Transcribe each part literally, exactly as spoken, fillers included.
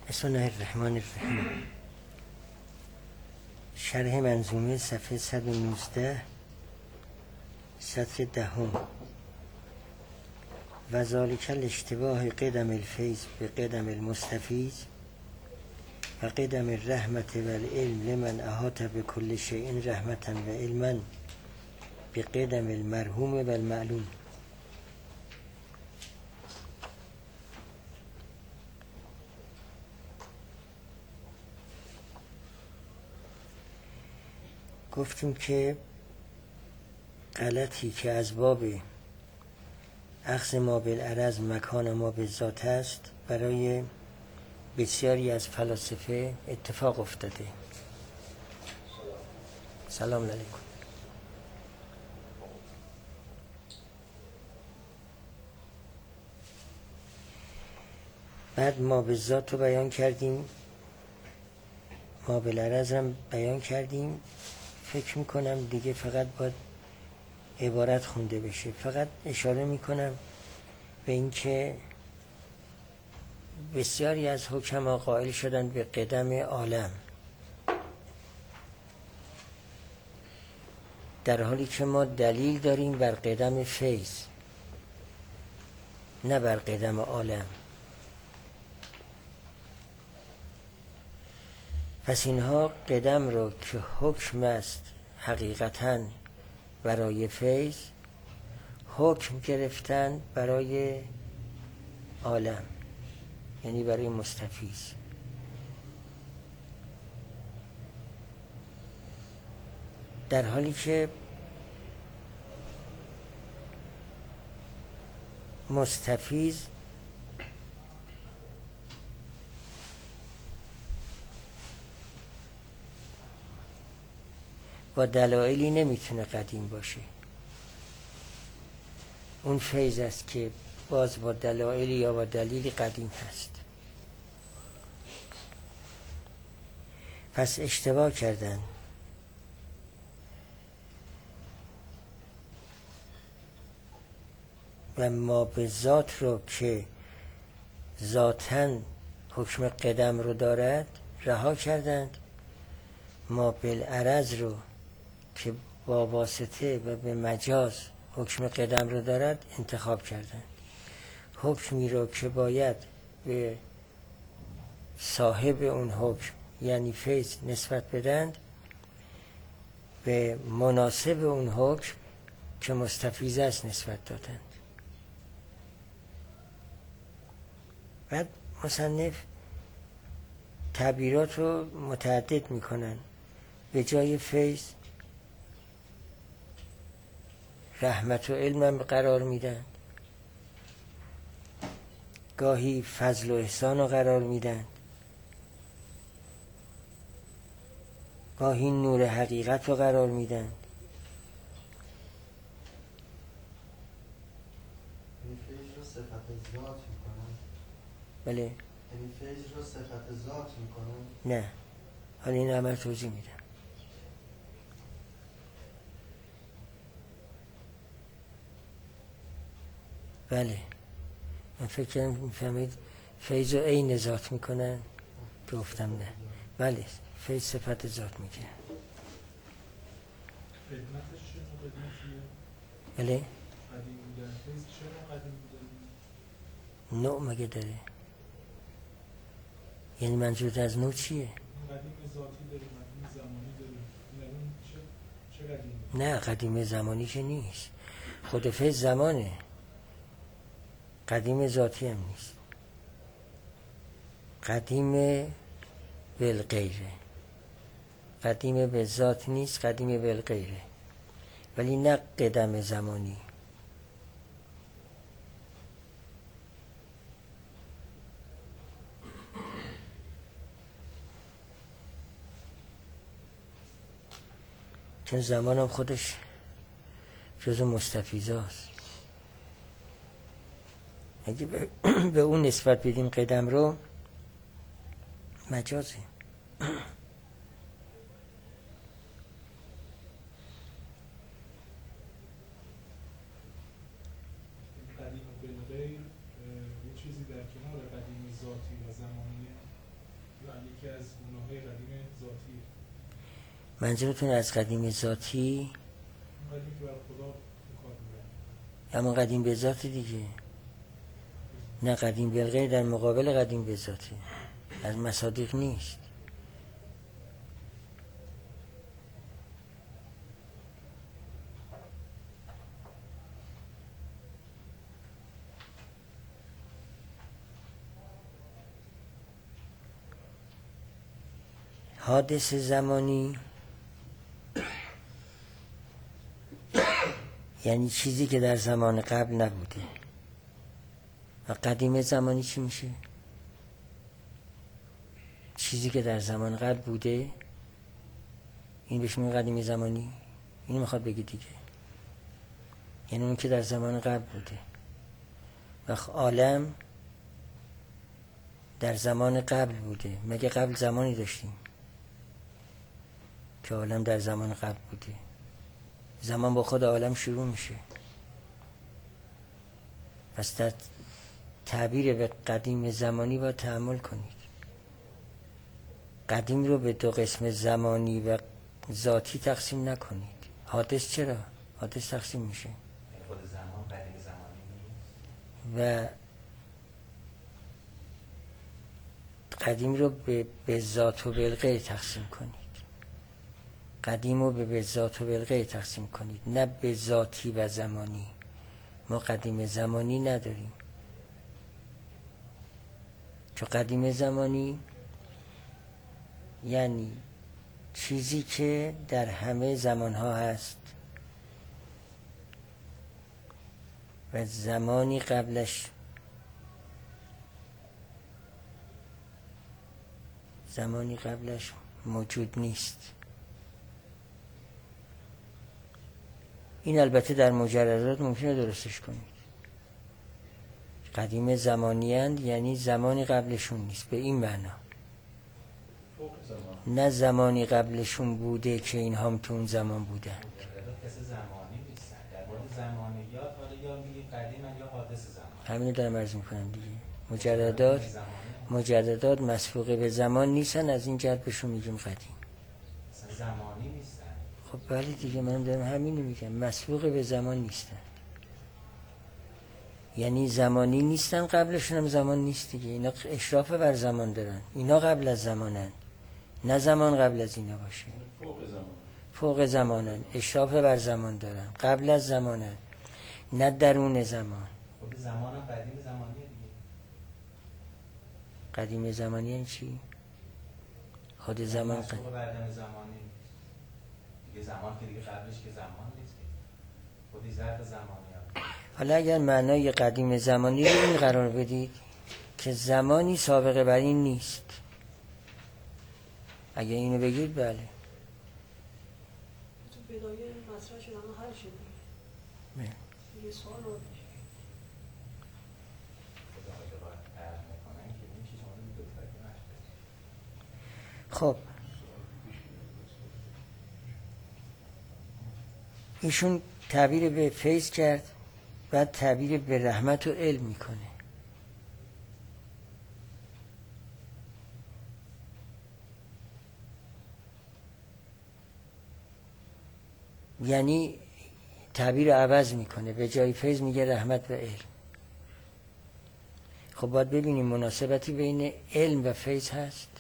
بسم الله الرحمن الرحیم. شرح منظومه صفحه صد و نوزده سطر دهم. و ذالک الاشتباه قدم الفیض به قدم المستفیض و قدم الرحمت و العلم لمن احاط بكل شیء رحمتا و علما به قدم المرحوم و المعلوم. گفتیم که غلطی که از باب اخذ ما بالعرض مکان ما بالذات است برای بسیاری از فلاسفه اتفاق افتاده. سلام علیکم. بعد ما بالذات رو بیان کردیم، ما بالعرض هم بیان کردیم. فکر میکنم دیگه فقط باید عبارت خونده بشه. فقط اشاره میکنم به اینکه بسیاری از حکما قائل شدند به قدم عالم، در حالی که ما دلیل داریم بر قدم فیض، نه بر قدم عالم. پس اینها قدم رو که حکم است حقیقتاً برای فیض، حکم گرفتن برای عالم، یعنی برای مستفیض. در حالی که مستفیض با دلایلی نمیتونه قدیم باشه. اون فیض است که باز با دلایلی یا با دلیلی قدیم هست. پس اشتباه کردن. و ما به ذات رو که ذاتاً حکم قدم رو دارد رها کردند، ما بالعرض رو که با واسطه و به مجاز حکم قدم رو دارد انتخاب کردند. حکمی رو که باید به صاحب اون حکم یعنی فیض نسبت بدند، به مناسب اون حکم که مستفیض است نسبت دادند. بعد مصنف تعبیرات رو متعدد میکنن. به جای فیض رحمت و علم قرار میدن، گاهی فضل و احسان رو قرار میدن، گاهی نور حقیقت رو قرار میدن. یعنی فیض رو صفت ذات میکنن؟ بله. یعنی فیض رو صفت ذات میکنن؟ نه، حالا این عمل توضیح میدم. بله، من فکر کنم میفهمید فیض رو عین ذات میکنن. گفتم نه. بله، فیض صفت ذات میگه. قدمتش چه نوع قدمتیه؟ بله. قدیم بودن فیض چه نوع قدیم بودن؟ نوع مگه داره؟ یعنی منظور از نوع چیه؟ قدیم ذاتی داریم، قدیم زمانی داریم. این چه چه قدیمه؟ نه، قدیم زمانی که نیست. خود فیض زمانه، قدیم ذاتی هم نیست. قدیم بالغیره، قدیم به ذات نیست، قدیم بالغیره. ولی نه قدم زمانی. چون زمان هم خودش جزو مستفیضاست. اگه به اون نسبت بدیم قدم رو، مجازه. قدیم بالغیر یه چیزی در کنار قدیم ذاتی و زمانیه. یکی از گناه‌های قدیم ذاتیه. منظورتون از قدیم ذاتی؟ قدیم که بر خدا کار می‌کنه. اما قدیم به ذات دیگه، نه قدیم بالغیر در مقابل قدیم به ذاته، از مصادیق نیست. حادث زمانی یعنی چیزی که در زمان قبل نبوده. و قدیم زمانی چی میشه؟ چیزی که در زمان قبل بوده، این بهش میگن قدیم زمانی. اینو میخواد بگی دیگه، یعنی اون که در زمان قبل بوده. و عالم در زمان قبل بوده. مگه قبل زمانی داشتیم که عالم در زمان قبل بوده؟ زمان با خود عالم شروع میشه. پس در تعبیر به قدیم زمانی با تأمل کنید. قدیم رو به دو قسم زمانی و ذاتی تقسیم نکنید. حادث چرا؟ حادث تقسیم میشه. خود زمان قدیم زمانی نیست. و قدیم رو به به ذات و بالغیر تقسیم کنید. قدیم رو به به ذات و بالغیر تقسیم کنید، نه به ذاتی و زمانی. ما قدیم زمانی نداریم، چون قدیم زمانی یعنی چیزی که در همه زمانها هست و زمانی قبلش زمانی قبلش موجود نیست. این البته در مجردات ممکنه درستش کنید. قدیم زمانی اند یعنی زمانی قبلشون نیست، به این معنا. نه زمانی قبلشون بوده که این هم تو اون زمان بودن. کسی زمانی نیستن. در مورد زمانیات حالا یا میگیم قدیمن یا حادث زمان. همینو دارم عرض میکنم دیگه. مجردات مجردات مسبوقه به زمان نیستن، از این جهت بهشون میگیم قدیم. اصلا زمانی نیستن. خب بله دیگه، منم دارم همینو میگم، مسبوقه به زمان نیستن. یعنی زمانی نیستن، قبلشون هم زمان نیست دیگه. اینا اشراف بر زمان دارن، اینا قبل از زمانن، نه زمان قبل از اینا باشه. فوق زمان. فوق زمانن، اشراف بر زمان دارن، قبل از زمانن، نه درون زمان. خود زمان هم قدیم زمانیه دیگه. قدیم زمانی یعنی چی؟ خود زمان قدیم. مسبوق بعدم زمانی نیست. دیگه زمان که دیگه قبلش که زمان نیست. خودی ظرف زمانی هم. حالا اگر معنای قدیم زمانی رو این قرار بدید که زمانی سابقه بر این نیست، اگر اینو بگید بله. تو بدایه مطرح شد اما حل شد. بله. یه سوال رو میشه. خدا اگه باید عرض میکنن که میشه شما رو دو تا که نشده. خب ایشون تعبیر به فیض کرد، بعد تعبیر به رحمت و علم میکنه. یعنی تعبیر عوض میکنه، به جای فیض میگه رحمت و علم. خب باید ببینیم مناسبتی بین علم و فیض هست.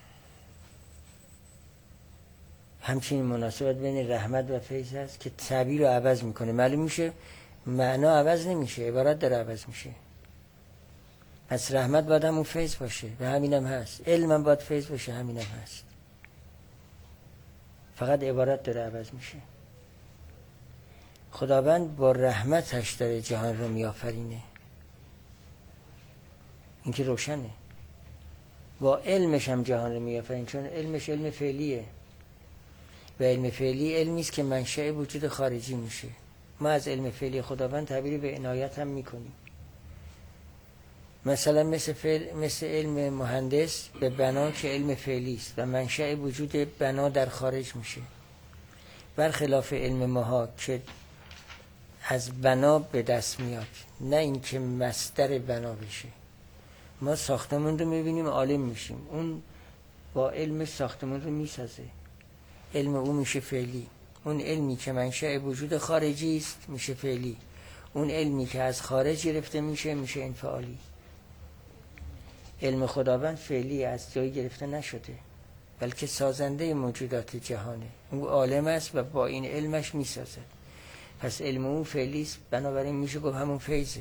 همچنین مناسبت بین رحمت و فیض هست که تعبیر رو عوض میکنه. معلوم میشه معنا عوض نمیشه، عبارت داره عوض میشه. پس رحمت باید همون فیض باشه و همینم هست. علم هم باید فیض باشه، همینم هست. فقط عبارت داره عوض میشه. خداوند با رحمتش داره جهان رو میآفرینه، این که روشنه. با علمش هم جهان رو میآفرینه، چون علمش علم فعلیه و علم فعلی علمی است که منشأ وجود خارجی میشه. ما از علم فعلی خداوند تعبیر به عنایت هم میکنیم. مثلا مثل, فعل، مثل علم مهندس به بنا که علم فعلی است و منشأ وجود بنا در خارج میشه، برخلاف علم ماها که از بنا به دست میاد، نه اینکه مصدر بنا بشه. ما ساختمون رو میبینیم عالم میشیم، اون با علم ساختمون رو میسازه. علم او میشه فعلی. اون علمی که منشأ وجود خارجی است میشه فعلی. اون علمی که از خارج گرفته میشه میشه انفعالی. علم خداوند فعلی از جایی گرفته نشده، بلکه سازنده موجودات جهانه. او عالم است و با این علمش میسازه. پس علم اون فعلی است، بنابراین میشه گفت همون فیضه.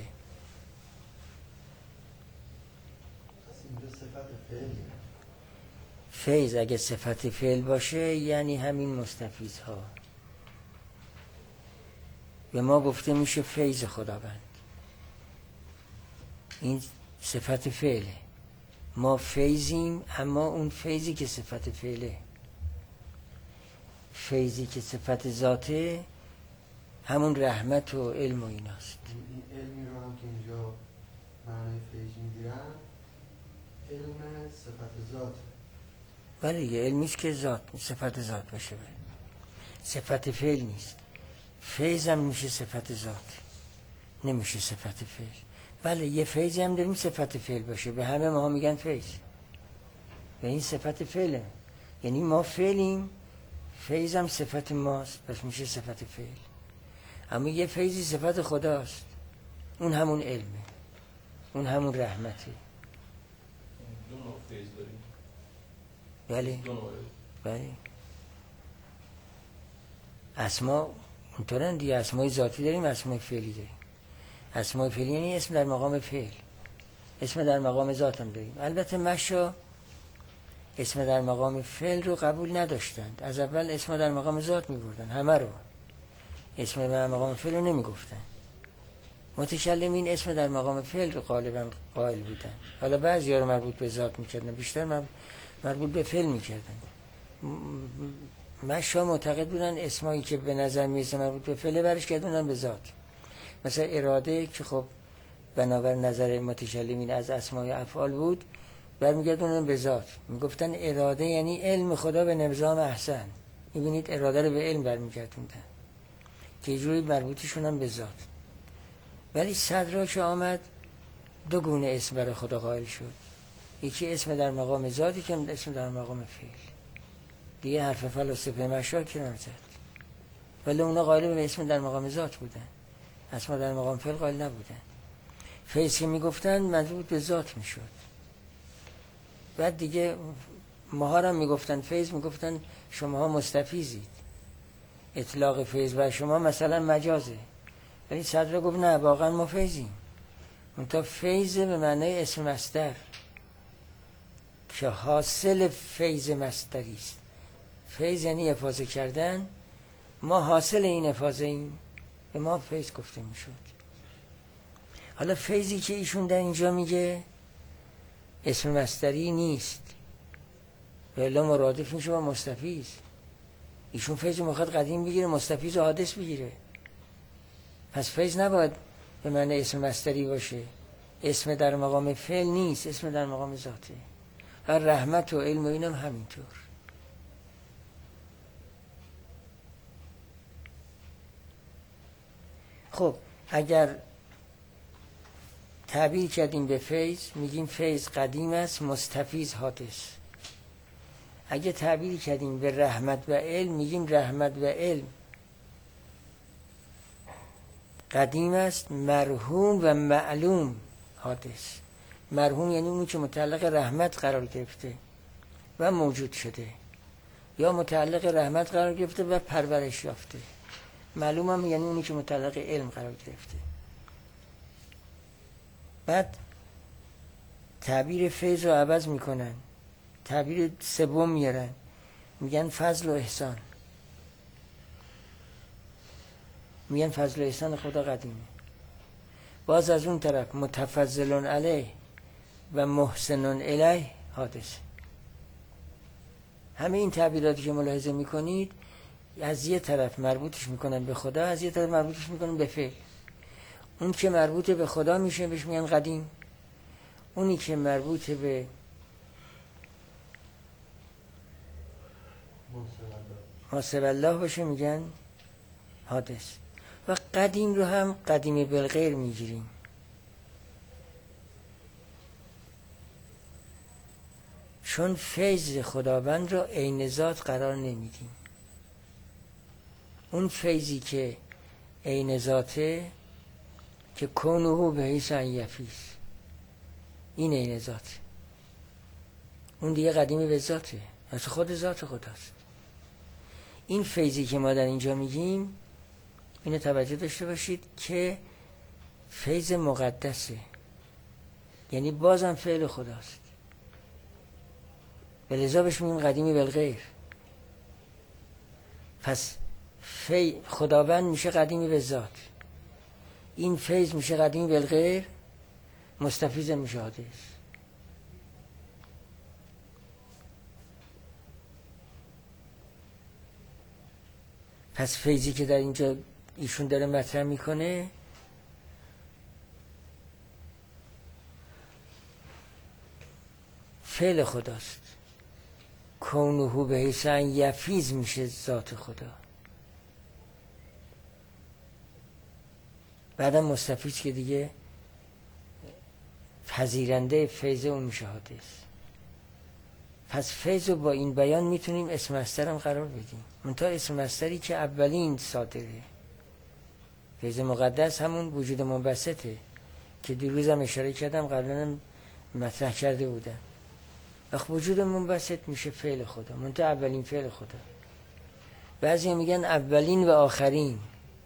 پس اینجا صفت فعلیه. فیض اگه صفت فعل باشه یعنی همین مستفیض ها. به ما گفته میشه فیض خداوند. این صفت فعله. ما فیضیم، اما اون فیضی که صفت فعله، فیضی که صفت ذاته، همون رحمت و علم و ایناست. این علمی رو هم که اینجا معنی فیض میگیرن علم صفت ذاته. بله یه علمیست که ذات صفت ذات باشه، بله. صفت فعل نیست. فیض هم میشه صفت ذات، نمیشه صفت فعل. بله یه فیضی هم داریم صفت فعل باشه، به همه ما میگن فیض، و این صفت فعله. یعنی ما فعلیم، فیض هم صفت ماست، پس میشه صفت فعل. اما یه فیضی صفت خداست، اون همون علمه، اون همون رحمته. دو نوع فیض داریم. بله دو نوع. بله اسما اونطورن دیگه. اسمای ذاتی داریم، اسمای فعلی داریم. اسمای فعلی یعنی اسم در مقام فعل، اسم در مقام ذات هم داریم. البته مشا اسم در مقام فعل رو قبول نداشتند، از اول اسم در مقام ذات می بردن، همه رو اسم در مقام فعل رو نمی گفتن. متکلمین اسم در مقام فعل رو غالبا قائل بودن. حالا بعضی ها رو مربوط به ذات می کردن، بیشتر مربوط به فعل می کردن. مشا معتقد بودن اسمایی که به نظر میرسه مربوط به فعل برش گردوندن به ذات. مثلا اراده که خب بنابر نظر متکلمین از اسمای افعال بود، برمیگردوندن به ذات. میگفتن اراده یعنی علم خدا به نظام احسن. میبینید اراده رو به علم برمیگردوندن که یه جوری مربوطشون هم به ذات. ولی صدرا که آمد دو گونه اسم برای خدا قائل شد، یکی اسم در مقام ذاتی که اسم در مقام فعل. دیگه حرف فلسفه مشا کنار زد، ولی اونا قائل به اسم در مقام ذات بودن، اسم در مقام فعل قائل نبودن. فیض که میگفتن مربوط به ذات میشد. بعد دیگه ماها هم میگفتن فیض، میگفتن شماها مستفیضید، اطلاق فیض بر شما مثلا مجازه. ولی صدر گفت نه، واقعا ما فیضیم. منتها فیض به معنی اسم مصدر که حاصل فیض مصدری است. فیض یعنی افاضه کردن، ما حاصل این افاضه ایم، به ما فیض گفته میشد. حالا فیضی که ایشون در اینجا میگه اسم مصدری نیست، ولی مرادف میشه با مستفیض. ایشون فیض میخواد قدیم بگیره، مستفیض و حادث بگیره. پس فیض نباید به معنی اسم مصدری باشه، اسم در مقام فعل نیست، اسم در مقام ذاته. و رحمت و علم و اینم همینطور. خب اگر تعبیر کردیم به فیض، میگیم فیض قدیم است، مستفیض حادث. اگه تعبیر کردیم به رحمت و علم، میگیم رحمت و علم قدیم است، مرحوم و معلوم حادث. مرحوم یعنی اونی که متعلق رحمت قرار گرفته و موجود شده، یا متعلق رحمت قرار گرفته و پرورش یافته. معلوم هم یعنی اونی که متعلق علم قرار گرفته. بعد تعبیر فیض رو عوض میکنن، تعبیر سوم میارن، میگن فضل و احسان. میگن فضل و احسان خدا قدیمه. باز از اون طرف متفضلون علیه و محسنون الیه حادثه. همه این تعبیراتی که ملاحظه میکنید از یه طرف مربوطش میکنن به خدا، از یه طرف مربوطش میکنن به فعل. اون که مربوط به خدا میشه بهش میگن قدیم، اونی که مربوط به محاسب الله باشه میگن حادث. و قدیم رو هم قدیم بالغیر میگیریم. چون فیض خداوند رو عین ذات قرار نمیدیم. اون فیضی که عین ذاته که کونه به حیث ان یفیض، این عین ذاته. اون دیگه قدیمی به ذاته، از خود ذات خداست. این فیضی که ما در اینجا میگیم، اینو توجه داشته باشید که فیض مقدسه، یعنی بازم فعل خداست. به لذا بهش میگیم قدیمی بالغیر. پس فی خداوند میشه قدیمی به ذات، این فیض میشه قدیمی بالغیر، مستفیض میشه حادث. پس فیضی که در اینجا ایشون داره مطرح میکنه فعل خداست. کونه به حیث ان یفیض میشه ذات خدا. بعدم مستفیض که دیگه پذیرنده فیض اون میشه حادث. پس فیض رو با این بیان میتونیم اسم مصدر هم قرار بدیم، منتها اسم مصدری که اولین صادره. فیض مقدس همون وجود منبسطه که دیروز هم اشاره کردم، قبلا هم مطرح کرده بودم. وقت وجود منبسط میشه فعل خدا، منتها اولین فعل خدا. بعضی هم میگن اولین و آخرین،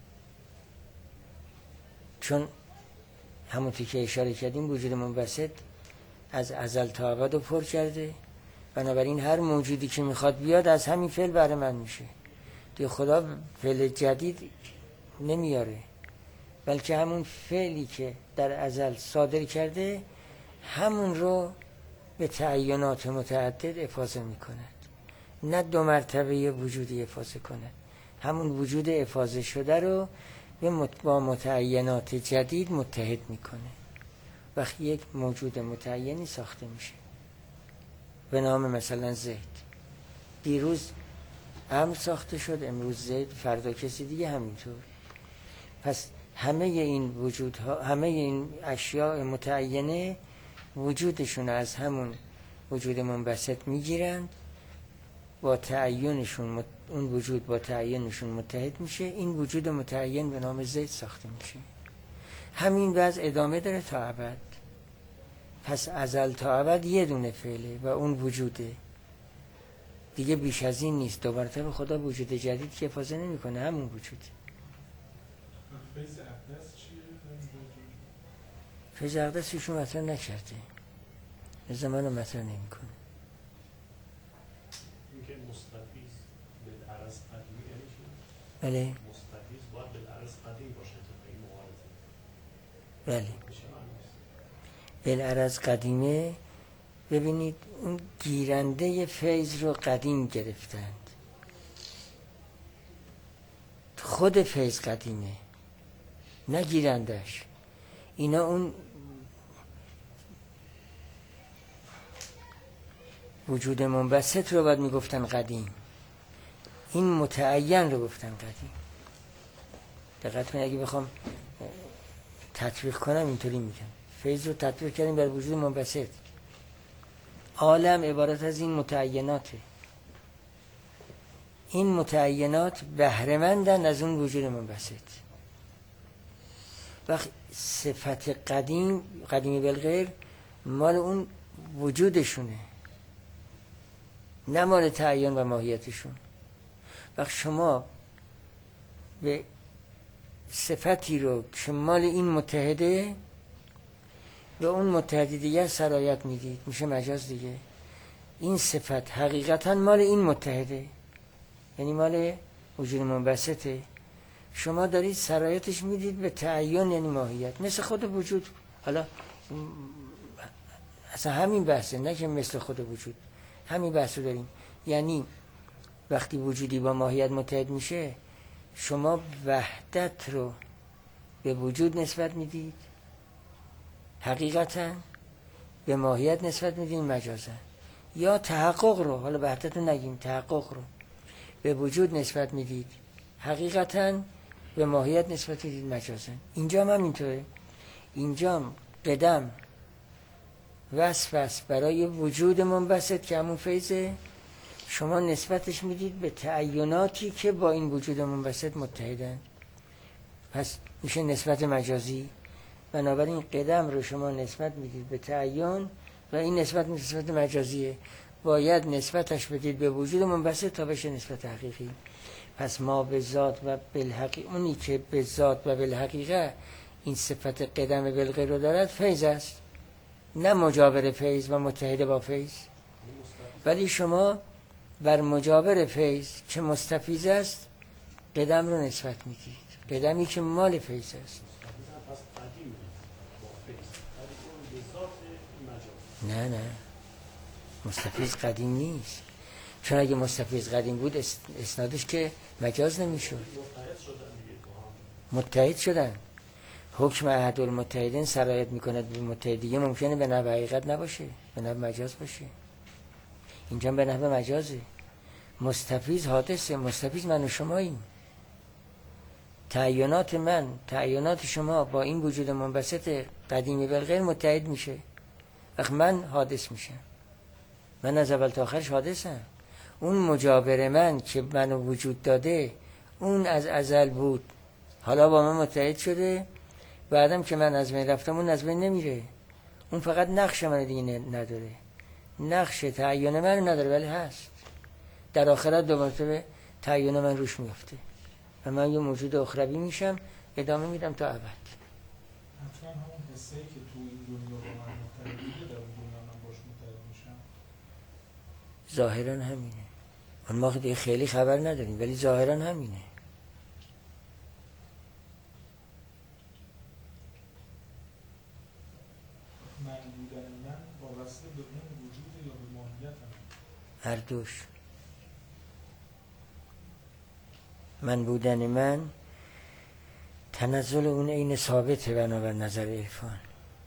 چون همونطور که اشاره کردیم وجود منبسط از ازل تا ابد رو پر کرده، بنابراین هر موجودی که میخواد بیاد از همین فعل بهره مند میشه. دیگه خدا فعل جدید نمیاره، بلکه همون فعلی که در ازل صادر کرده همون رو به تعینات متعدد افاضه میکند، نه دو مرتبه وجودی افاضه کند. همون وجود افاضه شده رو با متعینات جدید متحد میکنه. وقتی یک موجود متعینی ساخته میشه به نام مثلا زید، دیروز امر ساخته شد، امروز زید، فردا کسی دیگه همینطور. پس همه این وجودها، همه این اشیاء متعینه وجودشون از همون وجود منبسط میگیرند، با تعیینشون اون وجود با تعیینشون متحد میشه، این وجود متعین به نام زید ساخته میشه. همین وضع ادامه داره تا ابد. پس ازل تا ابد یه دونه فعله و اون وجوده دیگه، بیش از این نیست. دو مرتبه خدا وجود جدید که افاضه نمیکنه، همون وجود. فیض اقدس چیه؟ فیض اقدس ایشون مطرح نکرده، زمانو مطرح نمیکنه. اینکه مستفیض بالعرض قدیمی یعنی چی؟ بله مستفیض باید بالعرض قدیم باشه تا این معارضه. بله بالعرض قدیمه. ببینید اون گیرنده فیض رو قدیم گرفتند، خود فیض قدیمه نه گیرندش. اینا اون وجود منبسط رو باید میگفتن قدیم، این متعین رو گفتن قدیم. دقت کنید، اگه بخوام تطبیق کنم اینطوری میگم، فیض رو تطبیق کردیم بر وجود منبسط. عالم عبارت از این متعیناته، این متعینات بهره‌مندن از اون وجود منبسط. وقت صفت قدیم، قدیمی بالغیر، مال اون وجودشونه، نه مال تعین و ماهیتشون. وقت شما به صفتی رو که مال این متحده به اون متحد دیگر سرایت میدید، میشه مجاز دیگه. این صفت حقیقتا مال این متحده، یعنی مال وجود منبسطه، شما دارید سرایتش میدید به تعین یعنی ماهیت، مثل خود وجود. حالا اصلا همین بحثه، نه که مثل خود وجود، همین بحث رو داریم. یعنی وقتی وجودی با ماهیت متحد میشه، شما وحدت رو به وجود نسبت میدید حقیقتا، به ماهیت نسبت میدید مجازا، یا تحقق رو، حالا وحدت رو نگیم، تحقق رو به وجود نسبت میدید حقیقتا، به ماهیت نسبت میدید مجازا. اینجا هم همینطوره. اینجا هم قدم وصف است برای وجود منبسط که همون فیضه، شما نسبتش میدید به تعیناتی که با این وجود منبسط متحدن، پس میشه نسبت مجازی. بنابراین قدم رو شما نسبت میدید به تعین و این نسبت نسبت مجازیه، باید نسبتش بدید به وجود منبسط تا بشه نسبت حقیقی. پس ما به ذات و بالحقیقه، اونی که به ذات و بالحقیقه این صفت قدم بالغیر رو دارد فیض است، نه مجاور فیض و متحد با فیض. ولی شما بر مجاور فیض که مستفیض است قدم رو نسبت میدید، قدمی که مال فیض است. پس قدیم با فیض، ولی اون به ذات این مجاز. نه نه، مستفیض قدیم نیست، چون اگه مستفیض قدیم بود اس- اسنادش که مجاز نمیشد. متحد شدن دیگه با هم. متحد شدن. حکم احد المتحدین سرایت میکند به متحدیه، ممکنه به نحو حقیقت نباشه، به نحو مجاز باشه. اینجا به نحو مجازه. مستفیض حادثه، مستفیض من و شماییم. تعینات من، تعینات شما با این وجود منبسط قدیمی بالغیر متحد میشه، وقت من حادث میشم، من از اول تا آخرش حادثم. اون مجاور من که منو وجود داده اون از ازل بود، حالا با من متحد شده، بعدم که من از بین رفتم اون از بین نمیره، اون فقط نقش من دیگه نداره، نقش تعین من نداره ولی هست. در آخرت دو مرتبه تعین من روش میفته و من یه موجود اخروی میشم، ادامه میدم تا ابد. حتما همون حسه ای که تو این دنیا با من متحد بوده در اون دنیا من باش متحد میشم. ظاهرا همینه، اون ما دیگه خیلی خبر نداریم ولی ظاهرا همینه. من بودن من وابسته به اون وجود یا به ماهیتم؟ هر دوش. من بودن من تنزل اون عین ثابته بنابر نظر عرفان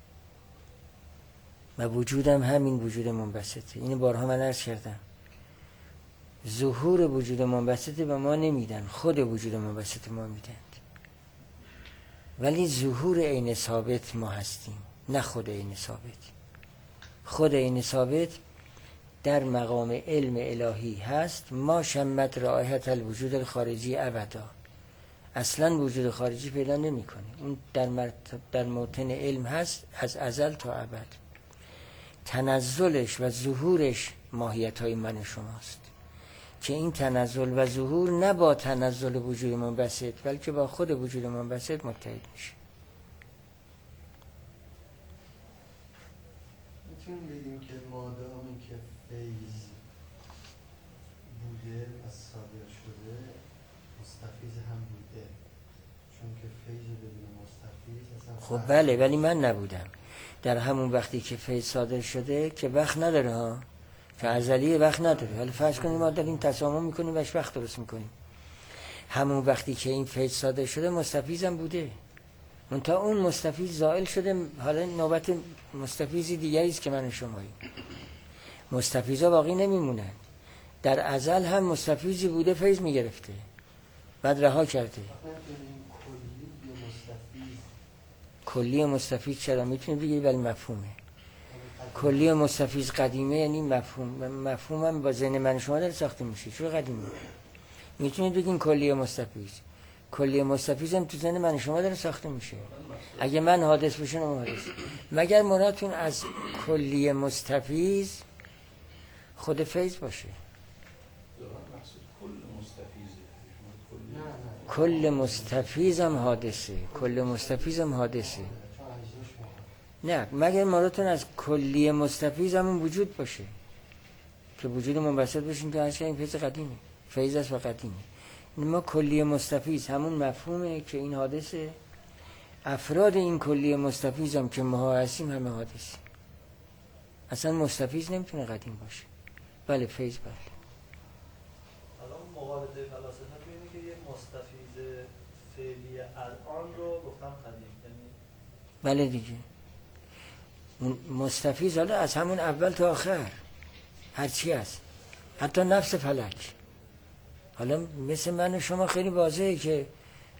و وجودم همین وجود منبسطه. اینو بارها من عرض کردم، ظهور وجود منبسطه به ما نمیدن، خود وجود منبسط ما میدن، ولی ظهور عین ثابت ما هستیم، نه خود عین ثابت. خود عین ثابت در مقام علم الهی هست، ما شمت رائحت الوجود الخارجی ابدا، اصلا وجود خارجی پیدا نمی کنه، اون در, مرتب در موطن علم هست از ازل تا ابد. تنزلش و ظهورش ماهیت های من شماست که این تنزل و ظهور نه با تنزل وجود منبسط بلکه با خود وجود منبسط متحد میشه. میتونیم بگیم که مادامی که فیض بوده و صادر شده مستفیض هم بوده، چون که فیض بدون مستفیض اصلا خب بله، ولی من نبودم در همون وقتی که فیض صادر شده که وقت نداره ها، که ازلیه وقت نداره. حالا فرض کنیم ما داریم تسامح میکنیم وش وقت درست میکنیم، همون وقتی که این فیض صادر شده مستفیض هم بوده، منتها اون مستفیض زائل شده، حالا نوبت مستفیضی دیگری است که من و شماییم. مستفیضا باقی نمیمونن، در ازل هم مستفیضی بوده فیض میگرفته بعد رها کرده. نمی‌دونیم کلی یا مستفیض. کلی مستفیض چرا میتونه بگیری ولی مفهومه. کلی مستفیض قدیمه یعنی مفهوم، مفهومم با ذهن من شما داره ساخته میشه. چون قدیمه میتونید بگین کلی مستفیض، کلی مستفیض هم تو ذهن من شما داره ساخته میشه. اگه من حادث بشم اون حادث، مگر مرادتون از کلی مستفیض خود فیض باشه؟ کل مستفیض هم حادثه، کل مستفیض هم حادثه. نه، مگر مرادتون از کلی مستفیض همون وجود باشه که وجود منبسط باشیم که هرچه این فیض قدیمه، فیض است و قدیمه. ما کلی مستفیض همون مفهومه که این حادثه، افراد این کلی مستفیض هم که ما هستیم همه حادثه. اصلا مستفیض نمیتونه قدیم باشه. بله فیض بله. الان مقابله فلاسفه بینه که یه مستفیض فعلی الان رو گفتم قدیم، یعنی بله دیگه مستفیض حالا از همون اول تا آخر هرچی هست، حتی نفس فلک. حالا مثل من و شما خیلی واضحه که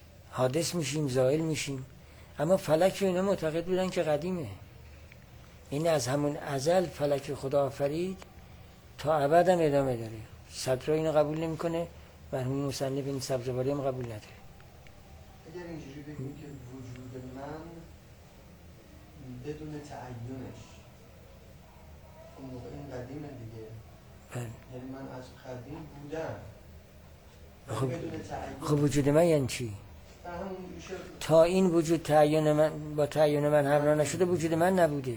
حادث میشیم، زائل میشیم، اما فلک رو اینا معتقد بودن که قدیمه. این از همون ازل فلک خدا آفرید تا ابد هم ادامه داره. صدرا اینو قبول نمیکنه، مرحوم مصنف این سبزواری هم قبول نداره. اگر اینجوری بگیم که وجود من بدون تعینش، اون موقع این قدیمه دیگه. بله. یعنی من از قدیم بودم. خب بدون تعین. خب وجود من یعنی چی؟ همون میشه تا این وجود تعین من با تعین من همراه نشده وجود من نبوده.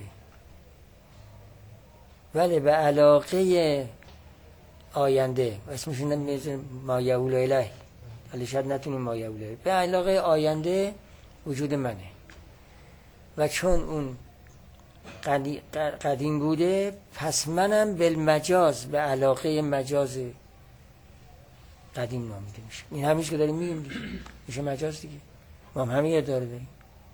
ولی به علاقه آینده اسمش نمیشه ما یعول الیه، ولی شاید نتونیم ما یعول الیه، به علاقه آینده وجود منه و چون اون قدیم بوده پس منم بالمجاز به علاقه مجاز قدیم نامیده میشه. این همیشه که داریم میگیم دیگه میشه مجاز دیگه، ما هم همین اداره داریم.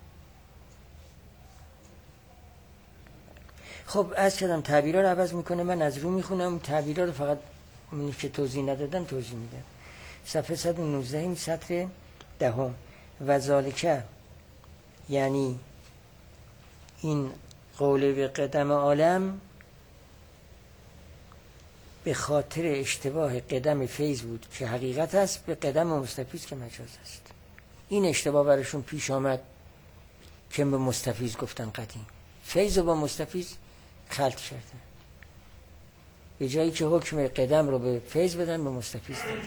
خب از کردم تعبیرها رو عوض میکنه، من از رو میخونم تعبیرها رو، فقط اونی که توضیح ندادن توضیح میدم. صفحه صد و نوزده این سطر دهم. و ذالکه یعنی این قول به قدم عالم به خاطر اشتباه قدم فیض بود که حقیقت است به قدم مستفیض که مجاز است. این اشتباه برشون پیش آمد که به مستفیض گفتن قدیم، فیض رو با مستفیض خلط کردن، به جایی که حکم قدم رو به فیض بدن به مستفیض دادن.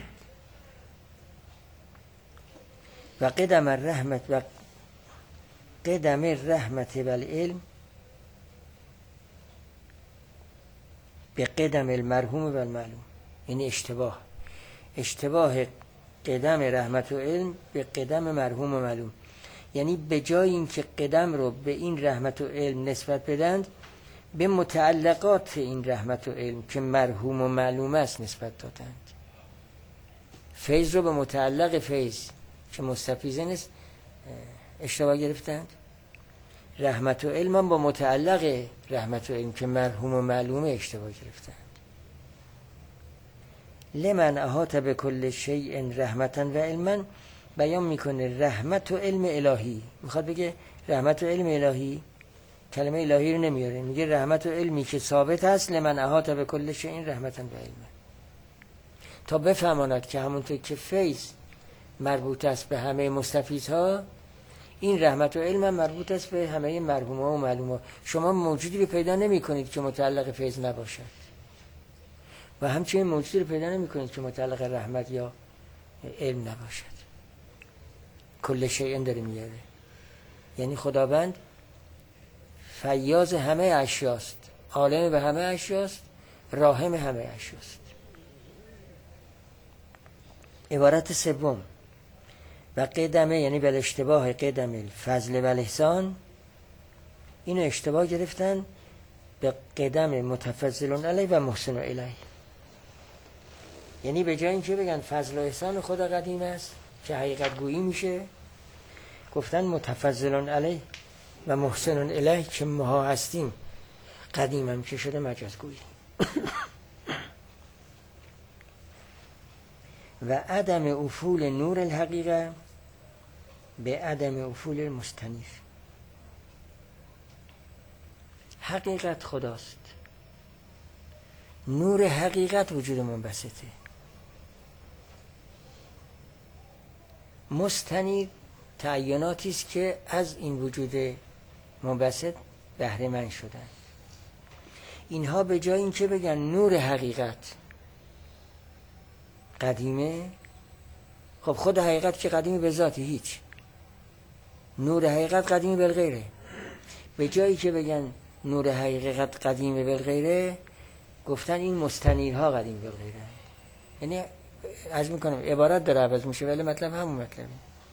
و قدم الرحمت و قدم الرحمت و العلم به قدم المرحوم و المعلوم، یعنی اشتباه اشتباه قدم رحمت و علم به قدم مرحوم و معلوم، یعنی به جای اینکه قدم رو به این رحمت و علم نسبت بدند به متعلقات این رحمت و علم که مرحوم و معلوم است نسبت دادند. فیض رو به متعلق فیض که مستفیضه نیست اشتباه گرفتند، رحمت و علم هم با متعلق رحمت و علم که مرحوم و معلومه اشتباه گرفتند. لمن احاط به کل شیء رحمتا و علما بیان میکنه رحمت و علم الهی، میخواد بگه رحمت و علم الهی، کلمه الهی رو نمیاره، میگه رحمت و علمی که ثابت است لمن احاط به کل شیء رحمتا و علما، تا بفهماند که همونطور که فیض مربوط است به همه مستفیضها، این رحمت و علم هم مربوط است به همه مرحومه و معلومه. شما موجودی رو پیدا نمی کنید که متعلق فیض نباشد و همچنین موجودی رو پیدا نمی کنید که متعلق رحمت یا علم نباشد. کل شیء داره میاره، یعنی خداوند فیاض همه اشیاست، عالم به همه اشیاست، راحم همه اشیاست. عبارت سوم و قدمه یعنی بل اشتباه قدم الفضل و الاحسان، اینو اشتباه گرفتن به قدم متفضلون علیه و محسن الیه، یعنی به جای اینکه بگن فضل و احسان خدا قدیم است که حقیقت گویی میشه، گفتن متفضلون علیه و محسن الیه که ما هستیم قدیم هم که شده مجاز گویی. و عدم افول نور الحقیقه به عدم افول المستنیر. حقیقت خداست، نور حقیقت وجود منبسطه، مستنیر تعیناتی است که از این وجود منبسط بهره مند شدن. اینها به جای اینکه بگن نور حقیقت قدیمه، خب خود حقیقت که قدیمه به ذاتی هیچ، نور حقیقت قدیمه بالغیره، به جایی که بگن نور حقیقت قدیمه بالغیره گفتن این مستنیرها قدیم بالغیره. یعنی عرض میکنم عبارت داره عوض میشه ولی مطلب همون مطلبه.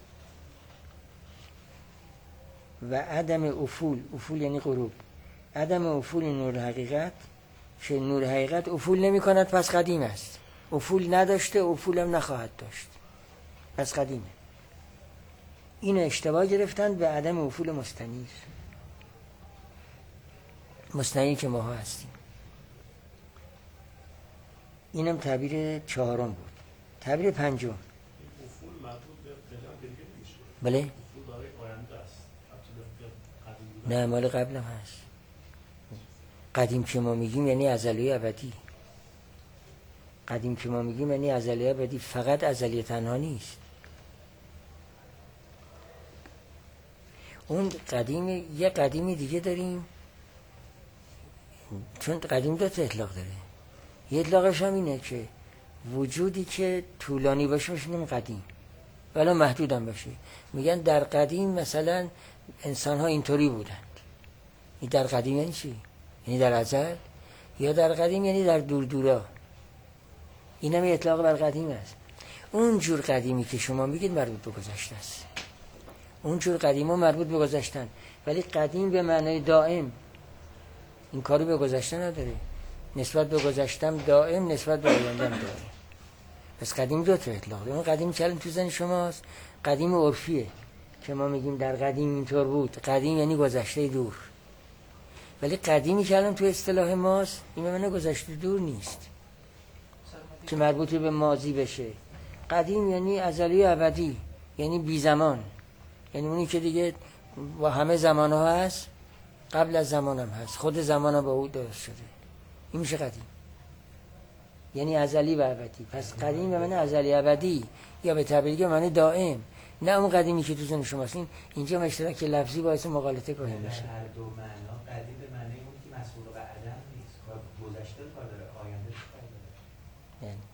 و عدم افول، افول یعنی غروب، عدم افول نور حقیقت که نور حقیقت افول نمی کند پس قدیم است، افول نداشته افول هم نخواهد داشت پس قدیمه. این اشتباه گرفتن به عدم افول مستنیر، مستنیر که ما هستیم. اینم تعبیر چهارم بود. تعبیر پنجم افول مربوط به قدم دیگه میشه. بله؟ افول داره آینده است. نه مال قبلم هست. قدیم که ما میگیم یعنی ازلی ابدی. قدیم که ما میگیم یعنی ازلی ابدی، فقط ازلی تنها نیست. اون قدیم، یه قدیمی دیگه داریم، چون قدیم دو تا اطلاق داره. یه اطلاقش هم اینه که وجودی که طولانی باشه میگیم قدیم، ولی محدود هم باشه. میگن در قدیم مثلا انسان ها اینطوری بودند. این در قدیم یعنی چی؟ یعنی در ازل، یا در قدیم یعنی در دور دورا. این هم اطلاق بر قدیم است. اون جور قدیمی که شما میگید مربوط به گذشته است. اون جور قدیم ها مربوط به گذشتن، ولی قدیم به معنای دائم این کاری به گذشته نداره. نسبت به گذشتم دائم، نسبت به آیندم دائم. پس قدیم دو تا اطلاق داره. اون قدیم که الان تو ذهن شماست قدیم عرفیه که ما میگیم در قدیم اینطور بود. قدیم یعنی گذشته دور. ولی قدیمی که الان تو اصطلاح ماست این به معنی گذشته دور نیست که مربوط به ماضی بشه. قدیم یعنی ازلی و ابدی، یعنی بی زمان، یعنی اونی که دیگه با همه زمان ها هست، قبل از زمان هم هست، خود زمان ها با او درست شده. این میشه قدیم، یعنی ازلی و ابدی. پس قدیم به معنی ازلی ابدی، یا به تعبیر دیگه معنی دائم، نه اون قدیمی که تو ذهن شماست. این اینجا اشتراک لفظی باعث مغالطه کنه میشه. هر دو معنا قدیم به معنی اون که مسئول به عدم نیست، گذشته کار داره، آینده کار داره. یعنی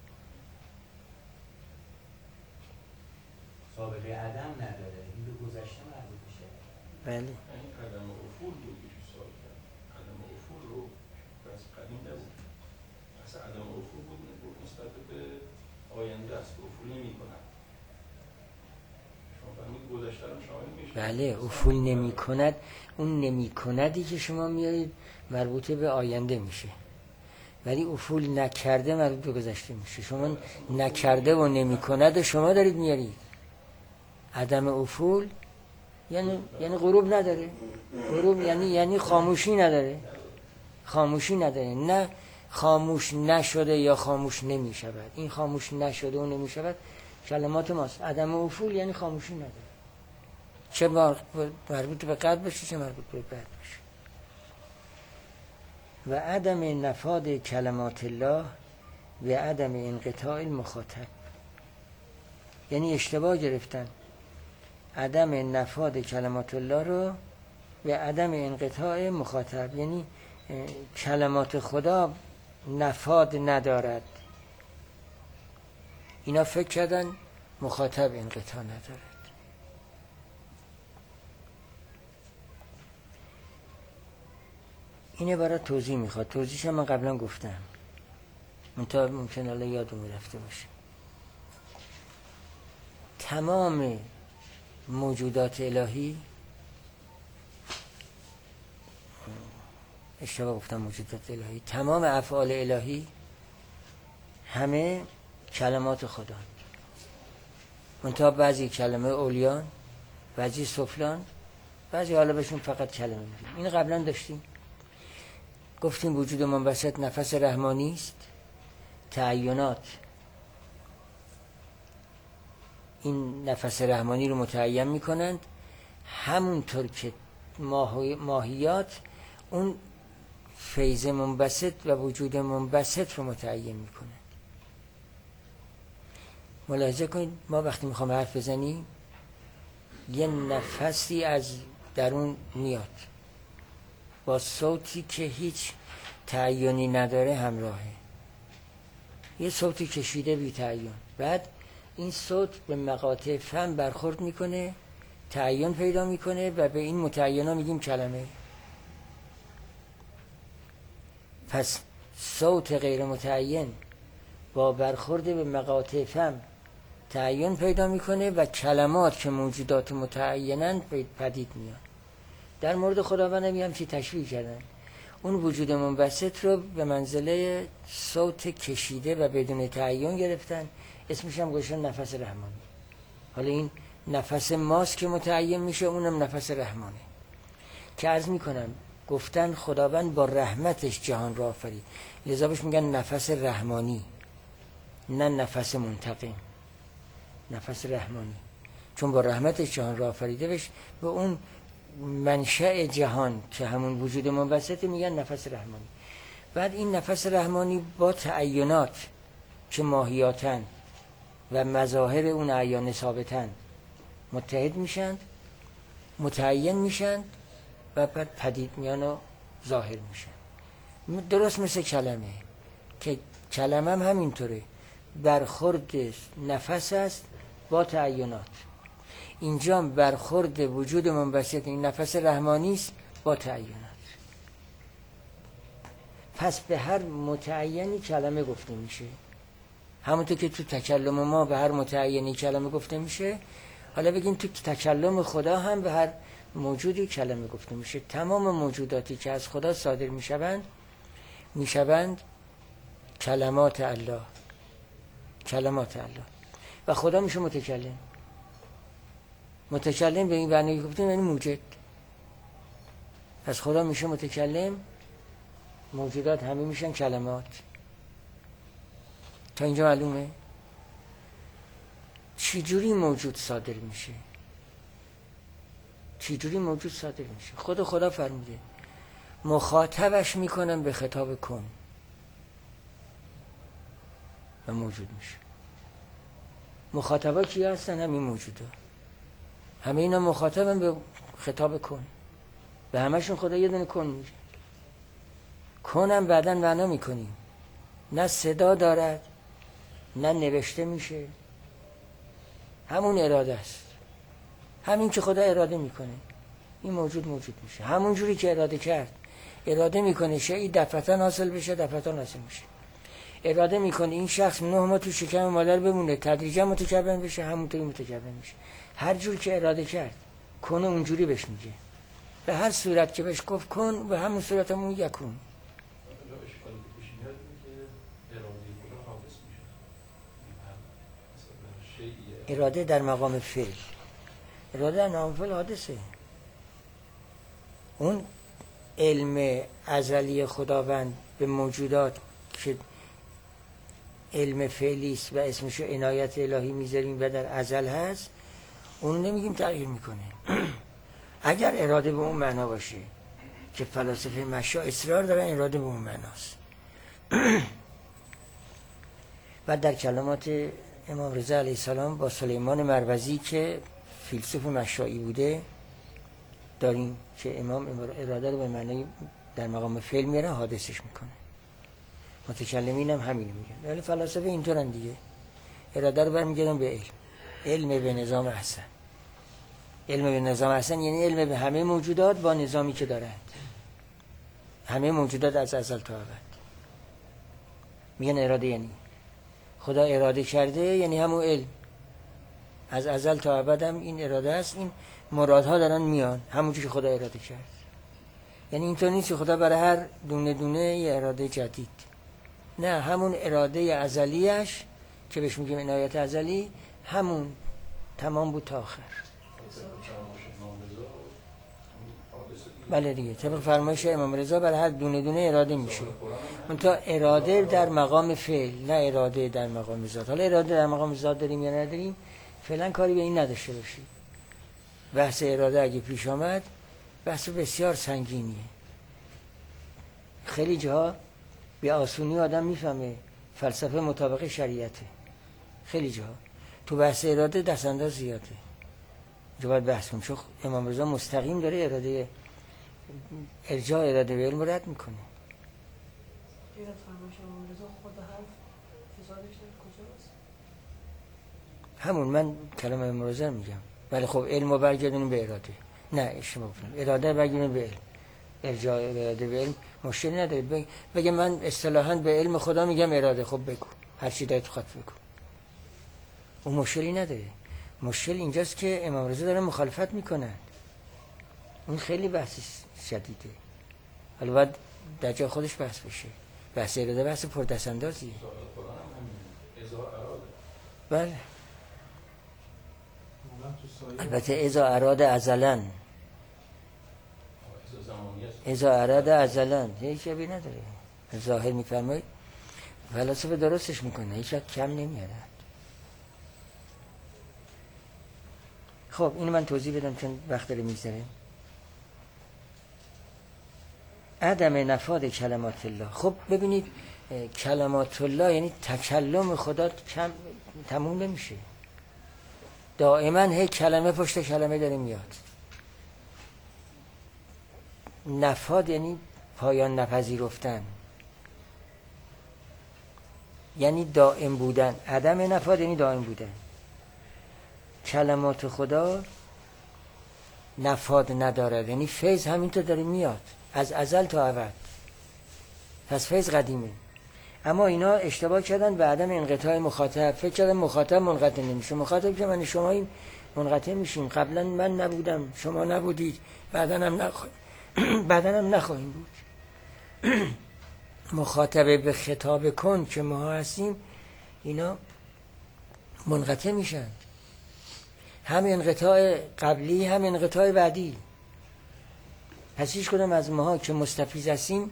سابقه عدم نداره، این به گذشته مربوط میشه. بله. این عدم افول رو یکی سوال کرد. عدم افول رو از قدیم نبود. اصلا عدم افول بود نسبت به آینده است. افول نمی کنن. شما فهمید گذشته رو شامل میشه. بله، افول نمی کند. اون نمی کندی که شما میارید مربوط به آینده میشه، ولی افول نکرده مربوط به گذشته میشه. شما نکرده و نمی کند شما دارید میارید. عدم افول یعنی یعنی غروب نداره. غروب یعنی یعنی خاموشی نداره. خاموشی نداره. نه خاموش نشده یا خاموش نمی شود. این خاموش نشده و نمی شود کلمات ماست. عدم افول یعنی خاموشی نداره، چه مربوط به قلب باشه چه مربوط به بعد باشه. و عدم نفاذ کلمات الله و عدم انقطاع المخاطب، یعنی اشتباه گرفتن عدم نفاذ کلمات الله رو و عدم انقطاع مخاطب، یعنی کلمات خدا نفاذ ندارد. اینا فکر کردن مخاطب انقطاع ندارد. اینه برای توضیح میخواد. توضیحش من قبلا گفتم، منتها ممکن الله یادم رفته باشه. تمام موجودات الهی، اشتباه گفتم موجودات الهی، تمام افعال الهی همه کلمات خدا، منتها بعضی کلمه اولیان، بعضی سفلان، بعضی حالا بهشون فقط کلمه میگیم. این قبلا داشتیم، گفتیم وجود منبسط نفس رحمانی است. تعینات این نفس رحمانی رو متعین میکنند، همونطور که ماهیات اون فیض منبسط و وجود منبسط رو متعین میکنند. ملاحظه کنید ما وقتی میخوام حرف بزنیم یه نفسی از درون میاد با صوتی که هیچ تعیینی نداره همراهه، یه صوتی کشیده بی تعیین. بعد این صوت به مقاطع فم برخورد میکنه، تعیین پیدا میکنه و به این متعینا میگیم کلمه. پس صوت غیر متعین با برخورد به مقاطع فم تعیین پیدا میکنه و کلمات که موجودات متعینند پدید میان. در مورد خداوند هم همچی تشبیه کردن. اون وجود منبسط رو به منزله صوت کشیده و بدون تعیین گرفتن، اسمش هم گذاشتن نفس رحمانی. حالا این نفس ماست که متعین میشه، اونم نفس رحمانه که عرض میکنم گفتن خداوند با رحمتش جهان را آفرید، لذا بهش میگن نفس رحمانی، نه نفس منتقم، نفس رحمانی، چون با رحمتش جهان را آفریده بهش به اون منشأ جهان که همون وجود منبسطه میگن نفس رحمانی. بعد این نفس رحمانی با تعینات که ماهیاتن و مظاهر اون اعیان ثابتن متحد میشن، متعین میشن و بعد پدید میان و ظاهر میشن. درست مثل کلمه که کلمه هم همینطوره، برخورد نفس است با تعینات. اینجا برخورد وجود منبسط این نفس رحمانی است با تعینات. پس به هر متعینی کلمه گفته میشه، همونطور که تو تکلم ما به هر متعینی کلمه گفته میشه، حالا بگیم تو تکلم خدا هم به هر موجودی کلمه گفته میشه. تمام موجوداتی که از خدا صادر میشوند میشوند کلمات الله، کلمات الله. و خدا میشه متکلم. متکلم به این معنی گفتیم یعنی موجد. از خدا میشه متکلم، موجودات همه میشن کلمات. تا اینجا معلومه؟ چی جوری موجود صادر میشه؟ چی جوری موجود صادر میشه؟ خود خدا فرموده مخاطبش میکنم به خطاب کن و موجود میشه. مخاطبا کی هستن؟ همین موجودا. همه اینا مخاطبن به خطاب کن. به همشون خدا یه دونه کن میگه. کنم بعداً معنا میکنیم. نه صدا دارد، نه نوشته میشه، همون اراده است. همین که خدا اراده میکنه این موجود موجود میشه. همون جوری که اراده کرد، اراده میکنه شیء دفعتاً حاصل بشه، دفعتاً حاصل میشه. اراده میکنه این شخص نه ماه تو شکم مادر بمونه، تدریجا متکون بشه، همونطوری متکون میشه. هر جور که اراده کرد کنه اونجوری بهش میگه. به هر صورت که بهش گفت کن به همون صورت همون یکون. اراده در مقام فعل، اراده در مقام فعل حادثه. اون علم ازلی خداوند به موجودات که علم فعلی است و اسمشو عنایت الهی میذاریم و در ازل هست، اون نمیگیم تغییر میکنه. اگر اراده به اون معنا باشه که فلاسفه مشا اصرار دارن اراده به اون معناست. و در کلمات امام رضا علیه السلام با سلیمان مروزی که فیلسوف مشایی بوده داریم که امام اراده رو به معنی در مقام فعل میاره، حادثش میکنه. متکلمین هم همین میگن، ولی فلاسفه اینطورن دیگه، اراده رو برمیگردن به علم. علم به نظام احسن. علم به نظام احسن یعنی علم به همه موجودات با نظامی که دارند. همه موجودات از ازل تا ابد. میگن اراده یعنی خدا اراده کرده، یعنی همون علم از ازل تا ابد هم این اراده است. این مرادها دارن میان همونجوری که خدا اراده کرد. یعنی اینطور نیست که خدا برای هر دونه دونه یه اراده جدید، نه، همون اراده ازلیش که بهش میگیم عنایت ازلی همون تمام بود تا آخر. بله دیگه، طبق فرمایش امام رضا برای هر دونه دونه اراده میشه. منتها اراده در مقام فعل، نه اراده در مقام ذات. حالا اراده در مقام ذات داریم یا نداریم فعلا کاری به این نداشته باشید. بحث اراده اگه پیش آمد بحث بسیار سنگینیه. خیلی جاها به آسونی آدم میفهمه فلسفه مطابق شریعته. خیلی جاها تو بحث اراده دست انداز زیاده. جو باید بحث کنم، چون امام رضا مستقیم داره اراده ارجاع اراده به علم رد میکنه. غیر از فرمایش امام رضا خود حرف فسادش کجاست؟ همون من کلام امام رضا میگم. ولی خب علم رو برگردونیم به اراده. نه اشتباه کنم، اراده برگردونیم به علم. ارجاع اراده به علم مشکلی نداره. بگه من اصطلاحاً به علم خدا میگم اراده، خب بگو هر چی دلت بخواد بگو، اون مشکلی نداره. مشکل اینجاست که امام رضا داره مخالفت میکنن. اون خیلی بحث شدیده. حالا باید در جای خودش بحث بشه. بحث اراده بحث پردست اندازی. بله. البته ازا اراده ازلن، ازا اراده ازلن هیچ شبیه نداره. ظاهر میفرمایید فلاسفه درستش میکنه، هیچ وقت کم نمیاره. خب اینو من توضیح بدم چون وقت داره میگذره. عدم نفاذ کلمات الله. خب ببینید کلمات الله یعنی تکلم خدا کم تموم نمیشه، دائما هی کلمه پشت کلمه داره میاد. نفاذ یعنی پایان نپذیرفتن، یعنی دائم بودن. عدم نفاذ یعنی دائم بودن. کلمات خدا نفاذ نداره، یعنی فیض همینطور داره میاد از ازل تا ابد. پس فیض قدیمه. اما اینا اشتباه کردن به عدم انقطاع مخاطب. فکر کردن مخاطب منقطع نمیشه. مخاطب که من شما این منقطع میشیم. قبلا من نبودم، شما نبودید، بعداً هم نخواهیم بعداً هم نخواهیم بود. مخاطبه به خطاب کن که ما هستیم، اینا منقطع میشن. هم انقطاع قبلی هم انقطاع بعدی. پس هیچ کدام از ماها که مستفیض هستیم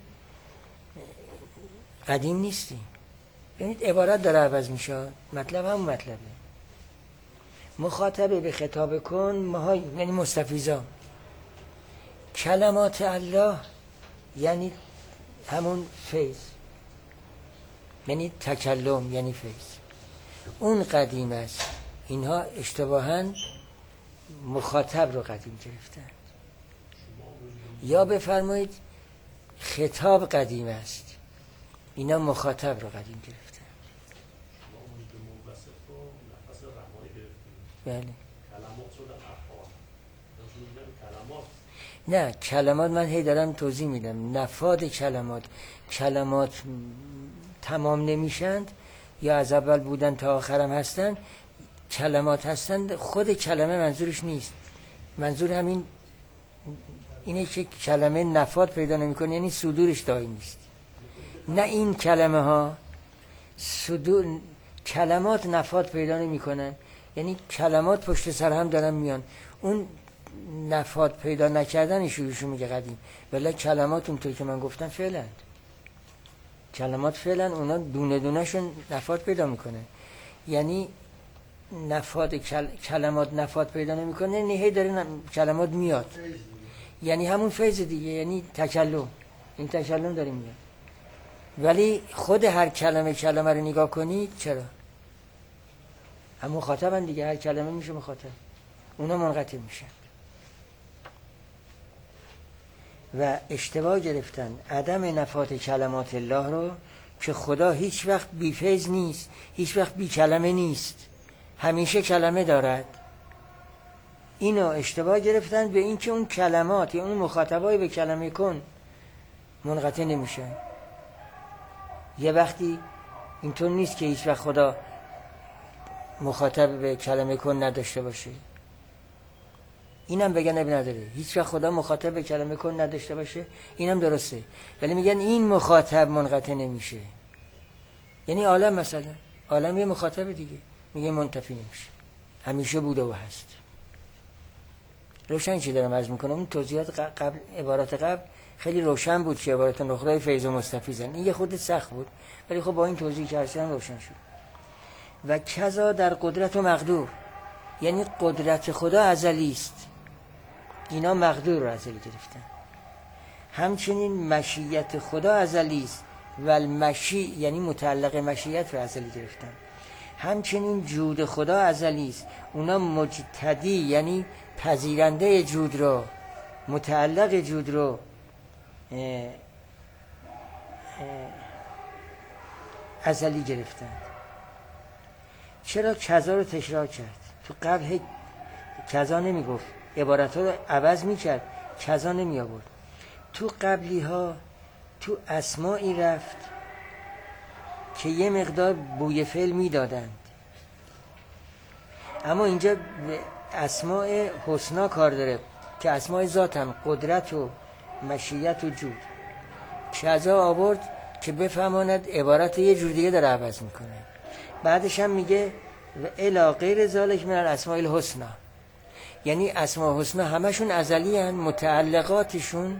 قدیم نیستیم. ببینید عبارت داره عوض میشه، مطلب هم مطلبه. مخاطبه به خطاب کن ماها یعنی مستفیضا. کلمات الله یعنی همون فیض، یعنی تکلم، یعنی فیض. اون قدیم است. اینها اشتباهاً مخاطب رو قدیم گرفتن. یا بفرمایید خطاب قدیم است، اینا مخاطب رو قدیم گرفتن. بله. نه کلمات من هی دارم توضیح میدم. نفاذ کلمات، کلمات تمام نمیشند یا از اول بودن تا آخرم هستن. کلمات هستند، خود کلمه منظورش نیست. منظور همین اینه که کلمه نفاذ پیدا نمیکنه، یعنی صدورش دائم نیست. نه این کلمه ها صدور، کلمات نفاذ پیدا نمیکنن، یعنی کلمات پشت سر هم دارن میان. اون نفاذ پیدا نکردن شروعشو میگه قدیم. ولی کلمات اونطور که من گفتم فعلند. کلمات فعلا اونا دونه دونه شون نفاذ پیدا میکنه. یعنی نفاذ کل... کلمات نفاذ پیدا نمیکنه، یعنی هی داره ن... کلمات میاد، یعنی همون فیض دیگه، یعنی تکلم. این تکلم داره میاد. ولی خود هر کلمه کلمه رو نگاه کنید چرا؟ هم مخاطبن دیگه، هر کلمه میشه مخاطب. اونا منقطع میشن و اشتباه گرفتن عدم نفاذ کلمات الله رو که خدا هیچ وقت بی فیض نیست، هیچ وقت بی کلمه نیست، همیشه کلمه دارد. اینو اشتباه گرفتن به این که اون کلمات یا اون مخاطبای به کلمه کن منقطع نمیشن. یه وقتی اینطور نیست که هیچ وقت خدا مخاطب به کلمه کن نداشته باشه. اینم بگن اب نداره، هیچ وقت خدا مخاطب به کلمه کن نداشته باشه، اینم درسته. ولی میگن این مخاطب منقطع نمیشه. یعنی عالم مثلا، عالم یه مخاطب دیگه، میگه منتفی نمیشه، همیشه بوده و هست. روشن چی دارم عرض میکنم؟ اون توضیحات قبل، عبارات قبل خیلی روشن بود که عبارات نخره فیض و مستفیضن. این یه خود سخت بود، ولی خب با این توضیح که هستم روشن شد. و کذا در قدرت و مقدور، یعنی قدرت خدا ازلی است، اینا مقدور رو ازلی گرفتن. همچنین مشیت خدا ازلی است و المشی یعنی متعلق مشیت رو ازلی گرفتن. همچنین جود خدا ازلی است، اونا مجتدی یعنی پذیرنده جود رو، متعلق جود رو اه اه ازلی گرفتن. چرا کذا رو تکرار کرد؟ تو قبل کذا نمی گفت، عبارت ها رو عوض می کرد، کذا نمی آورد. تو قبلی ها تو اسماعی رفت که یه مقدار بوی فعل می دادند، اما اینجا به اسماء حسنا کار داره که اسماء ذات هم قدرت و مشیت و جود. کذا آورد که بفهماند عبارت یه جور دیگه داره عوض میکنه. بعدش هم میگه و الی غیر ذالک من الاسماء الحسنا، یعنی اسماء حسنا همشون ازلی هن، متعلقاتشون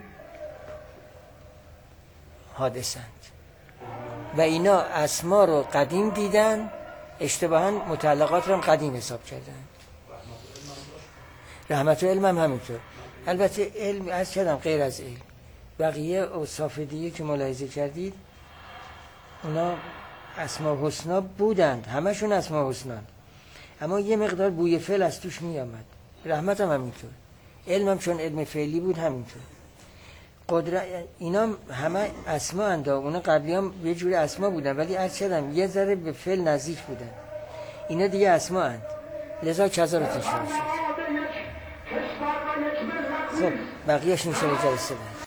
حادثند و اینا اسما رو قدیم دیدن، اشتباهاً متعلقات رو هم قدیم حساب کردن. رحمت و علم هم همینطور. البته علم از کردم غیر از علم، بقیه اوصاف دیگه که ملاحظه کردید اونا اسماء حسنا بودند، همشون اسماء حسنا، اما یه مقدار بوی فعل از توش می آمد. رحمت هم همینطور، علمم چون علم فعلی بود همینطور. قدرت اینا همه اسما اند، اونا قبلی هم یه جور اسما بودن ولی عرض کردم یه ذره به فعل نزدیک بودن، اینا دیگه اسما اند، لذا کذا رو تشریح شد. خب بقیهش میشه جلسه بعد.